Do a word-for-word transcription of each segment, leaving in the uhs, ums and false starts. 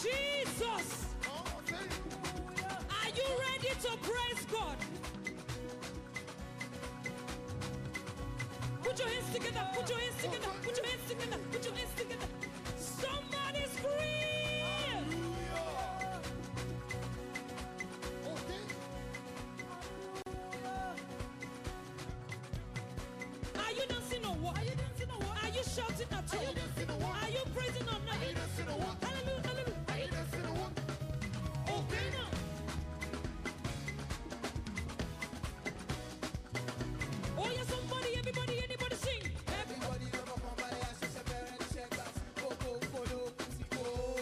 Jesus. Are you ready to praise God? Put your hands together, put your hands together, put your hands together, put your hands together. Somebody scream! Are you dancing or what? Are you dancing or what? Are you shouting at all? Are you dancing or what? Are you praising or not? Are you dancing or what? Hallelujah, hallelujah. Are you dancing or what? Okay now. Oh yeah, somebody, everybody, anybody sing. Everybody ever come by and she said, "Parents, check us. Go, go, follow, go."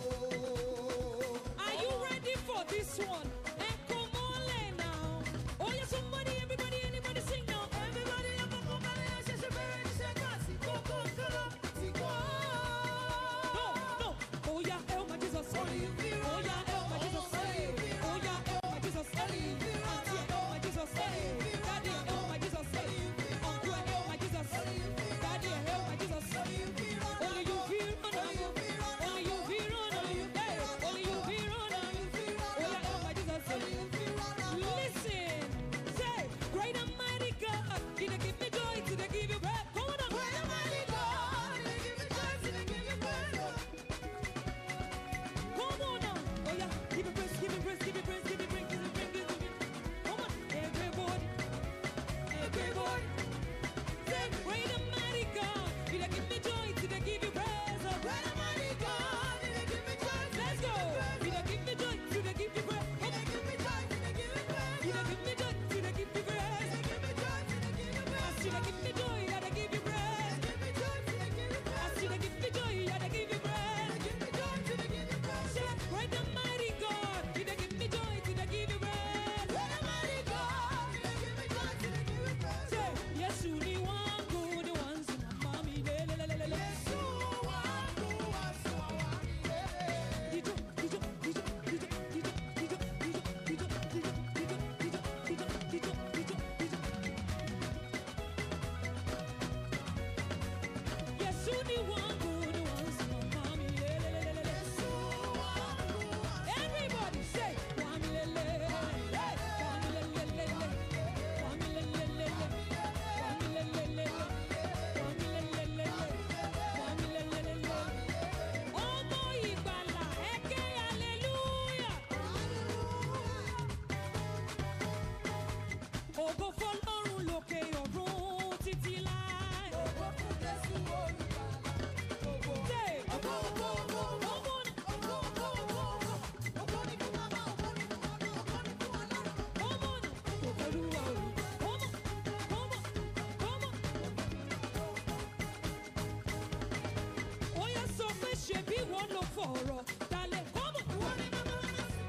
Are you ready for this one? Eh, come on, lay now. Oh yeah, somebody, everybody, anybody sing now. Everybody ever come by and she said, "Parents, check us. Go, go, follow, go." No, no. Oh yeah, oh my Jesus. Oh yeah, oh my Jesus. Oh yeah, oh my Jesus. Auntie, oh my Jesus. Daddy, oh my Jesus. Uncle, oh my Jesus. Daddy, oh my Jesus. Only you feel honor. Only you feel honor. Only you feel honor. Oh yeah, oh my Jesus. Listen, say, great and mighty God, He dey give me joy, He dey give you breath. Come on, great and mighty God, He dey give me joy, He dey give you breath. Come on now, oh yeah, give me praise, give me praise, give me praise, give me praise, give me praise, give me praise. Come on, everybody, everybody, say, great and mighty God, He dey give me joy, He dey give you praise. Great and mighty God, He dey give me joy, let's go. He dey give me joy, He dey give you praise. He dey give me joy, He dey give you praise. He dey give me joy, He dey give you praise. He dey give me joy, He dey give you praise. He dey give me joy, He dey give you praise. He dey give me joy, He dey give you praise. He dey give me joy, He dey give you praise. He dey give me joy, He dey give you praise. Say, great and mighty God, He dey give me joy, He dey give you praise. Great and mighty God, He dey give me joy, He dey give you praise. Say, yes, you need one good, the ones in my mommy, le le le le le. Yes, you want to, what's your mommy, le le. Dijo, dijo, dijo, dijo, dijo, dijo, dijo, dijo, dijo, dijo, dijo, dijo, dijo, dijo, dijo. Yes, you need one good, the ones in my mommy, le le le le le. Yes, you want to, everybody say, mommy, le le, mommy, le le le le, mommy, le le le le, mommy, le le le le, mommy, le le le le, mommy, le le le le. Ọmọ ìgbàlà, ẹ ké hallelujah. Ògo f'Ọlọ́run lókè ọ̀run títí láé. Ògo fún Jésù olùgbàlà. Say, ògo, ògo, ògo, ògo ni. Ògo, ògo, ògo, ògo. Ògo ni fún Baba, ògo ni fún Ọmọ, ògo ni fún Ọlọ́run. Ògo ni. Ògo Olúwa o. Ògo, ògo, ògo. Ó yá sọ pé ṣebí wọ́n ló fọ̀rọ̀ dalẹ̀. Ògo, ìwọ ni màmá màmá sí.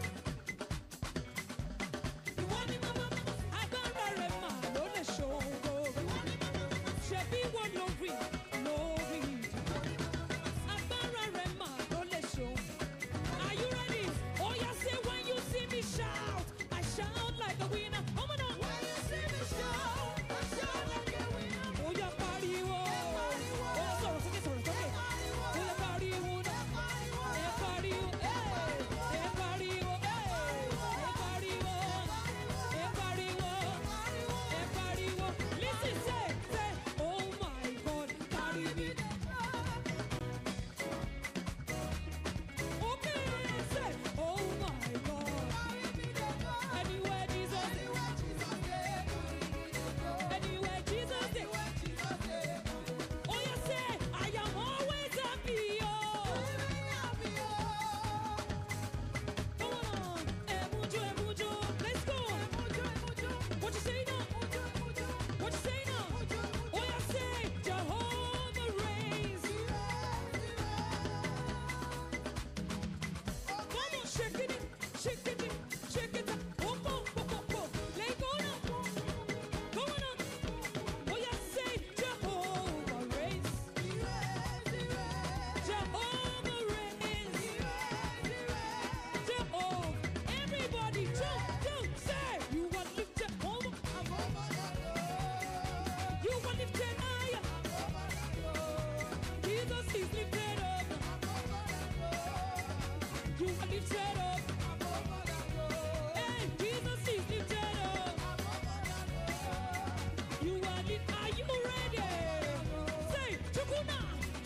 Ìwọ ni màmá màmá sí. Agbára rẹ̀ mà ló lè ṣògo. Ìwọ ni màmá màmá sí. Ṣebí wọ́n ló rí, ló rí. Agbára rẹ̀ mà ló lè ṣògo. Are you ready? Oh yeah, say when you see me shout, I shout like a winner. Come on now. When you see me shout, I shout like a winner. Oh yeah, pariwo. Oh yeah, sọ̀rọ̀ sókè, sọ̀rọ̀ sókè. Oh yeah, pariwo náà. Ẹ pariwo. Ẹ pariwo. Ẹ pariwo. Ẹ pariwo. Ẹ pariwo. Ẹ pariwo. Listen, say, say, oh my God,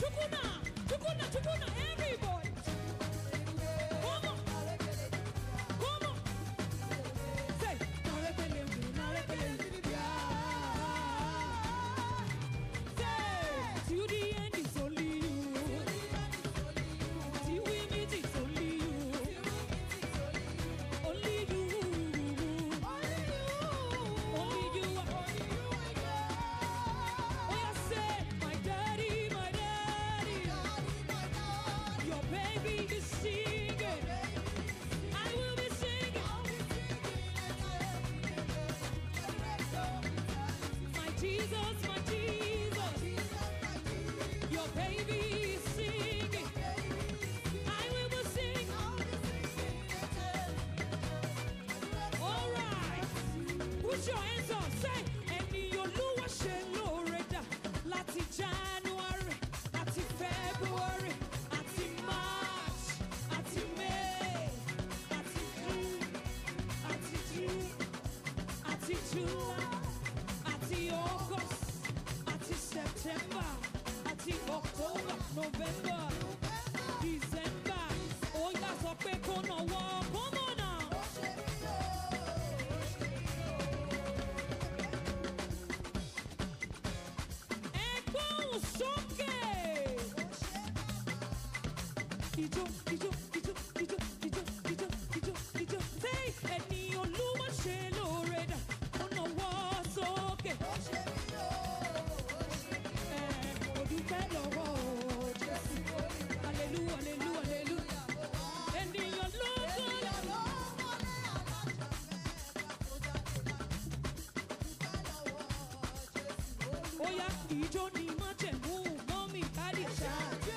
Chukuna, Chukuna, Chukuna, everybody. Come on, come on. Say, Nalepele, Nalepele, yeah. Say, to the end it's only you. Till we meet it's only you. Only you. Only you. Oh, yeah, say, my daddy, my daddy. Your baby is singing. I will be singing. My Jesus, my Jesus. Your baby is singing. I will be singing. All right. Put your hands up. Say, ẹni Olúwa ṣe lóore dà láti January, láti February, àti March, àti May, àti June, àti June, àti July, àti August, àti September, àti October, November, December. Ó yá sọ pé kó náwó, come on now. Ẹ̀gbọ́n sókè. Ijó, ijó, ijó, ijó, ijó, ijó, ijó, ijó. Say, ẹni Olúwa ṣe lóore dà, ó náwó sókè. Ẹ, ó dúpẹ́ lọ́wọ́ Jésù. Hallelujah, hallelujah, hallelujah. Ènìyàn lógo lọ. Ó yá, ijó ni májẹ̀mú, mọ́mì, dádì, ṣá.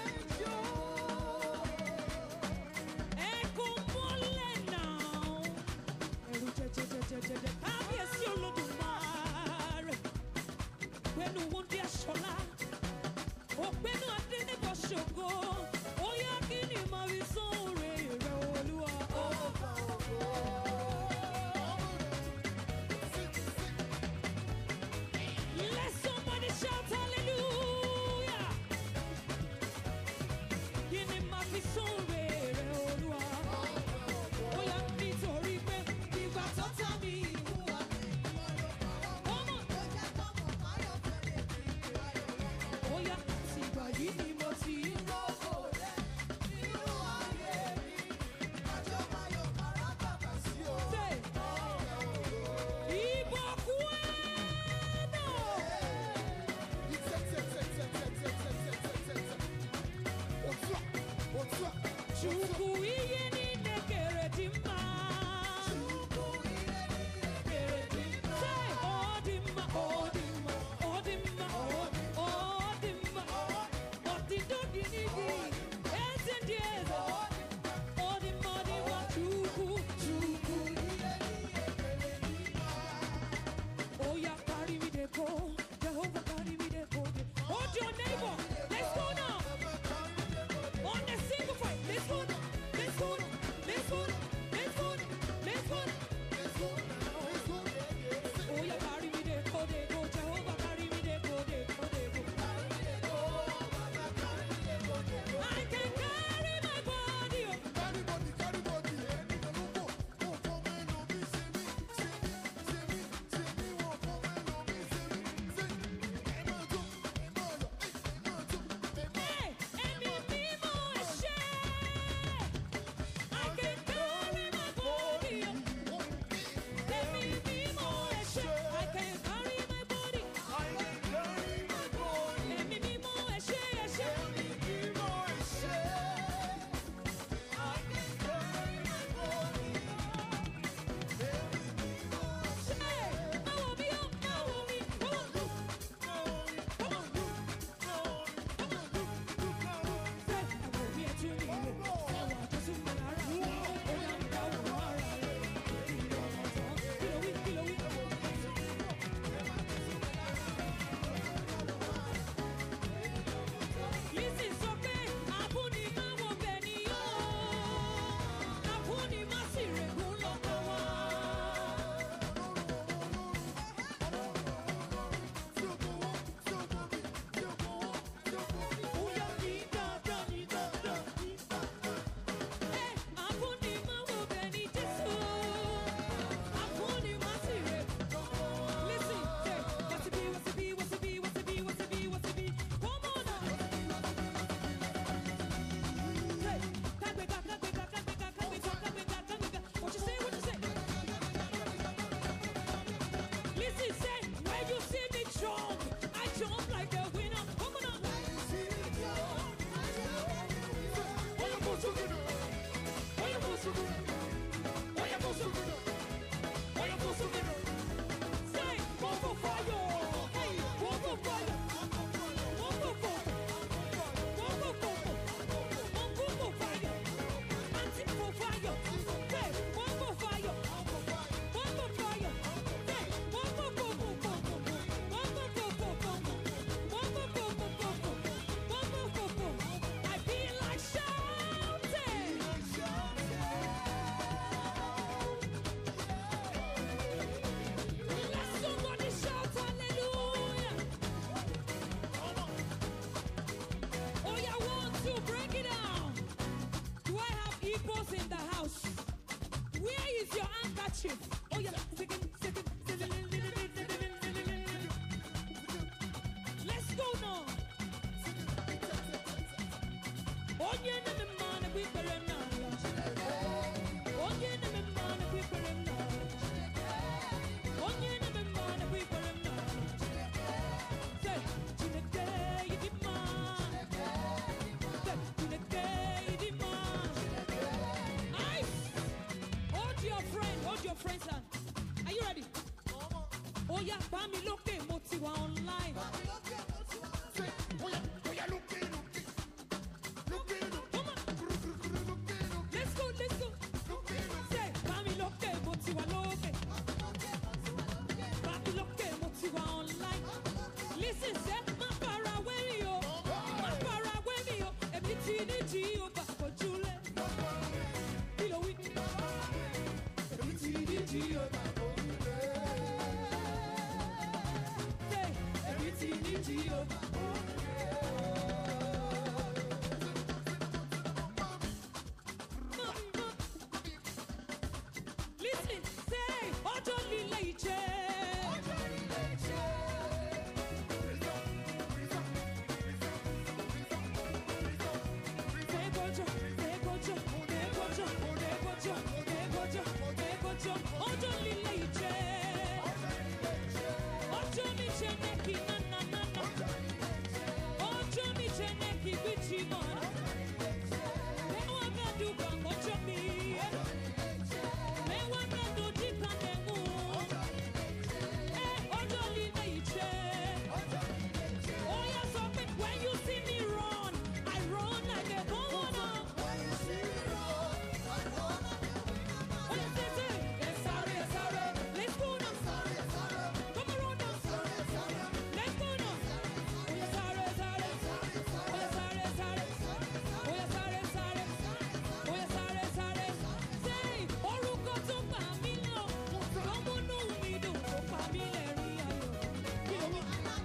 Ẹ kò mọ́lẹ̀ náà. Ẹ̀rù jẹjẹjẹjẹjẹjẹ. Kábíyèsí Olódùmarè. Gbẹ́nu wúndí aṣọlá. Ògbẹ́nu adé níbọ̀ ṣògo. Ó yá, kí ni màá fi sóore rẹ̀ Olúwa? Let somebody shout hallelujah. Kí ni màá fi sóore rẹ̀ Olúwa? Ó yá, nítorí pé ìgbà tó tà mí. Come on. Ó yá, àtìgbà yìí ni mo ti ń rọ́gò rẹ̀ nínú ayé mi. Say, ìbọ̀kún ẹ̀nà. Chukwu ihe niile kere dị mma. Say, ọ dị mma, ọ dị mma, ọ dị mma, ọ dị mma, ọ dị Onye na me man we pere na. Onye na me man we pere na. Onye na me man we pere na. Say, Chineke yidi man. Say, Chineke yidi man. Ice. Hold your friend, hold your friend's hand. Are you ready? Oh yeah, Bami Loke Motiwa online. Say, oh yeah, oh yeah, look it, look it. Look it, look Come on, it, look it, look let's go, let's go. it. Say, Bami Loke Motiwa Loke. Bami Loke Motiwa online. Listen, say, ma para we yo, ma para we yo. Ebiti ni ji o ba ko jule. Kilo wi. Ebiti ni ji o ba ko jule. Say, ebiti ni ji o ba ko jule. Listen, say, Ojo Lile Iche. Degojo, Degojo, Degojo, Degojo, Degojo, Degojo, Ojo Lile Iche. Ojo mi cheneki na na na na. Ojo mi cheneki bichi mana. Ewa gadu bango chomi. Ewa gadu jikanemu. Eh, Ojo Lile Iche. Oh yeah, so quick when you see me run, I run like a governor. Oh yeah, say say, let's sorry, let's sorry, let's go now. Come around now, let's go now. Oh yeah, sorry, sorry, oh yeah, sorry, sorry, oh yeah, sorry, sorry, oh yeah, sorry, sorry. Say, orúkọ tó pa mí lọ, tó múnú mi dùn, tó pa mí lẹ́rìn ayọ̀. Kí ló wí?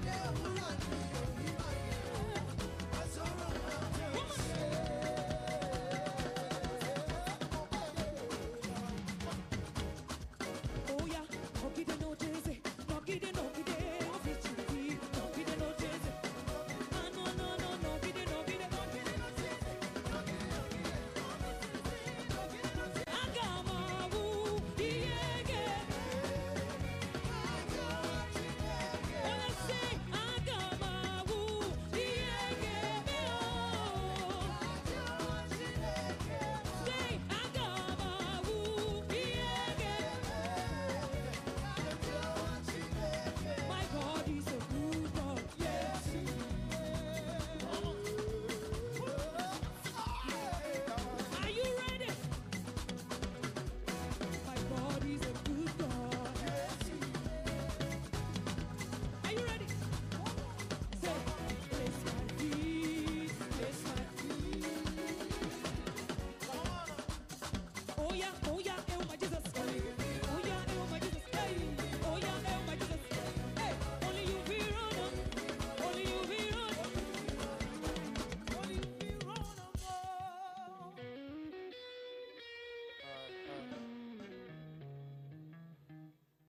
Oh yeah, Nogide no Jeze, Nogide Nogide, Ofichuki, Nogide no Jeze. Ah no no no, Nogide Nogide, Nogide no Jeze. Agamawu, Iyege. Oh let's say, Agamawu, Iyege me oh. Say, Agamawu, Iyege. My God is a good God. Yes, He is. Are you ready? My God is a good God. Are you ready? Say, place my feet, place my feet. Oh yeah,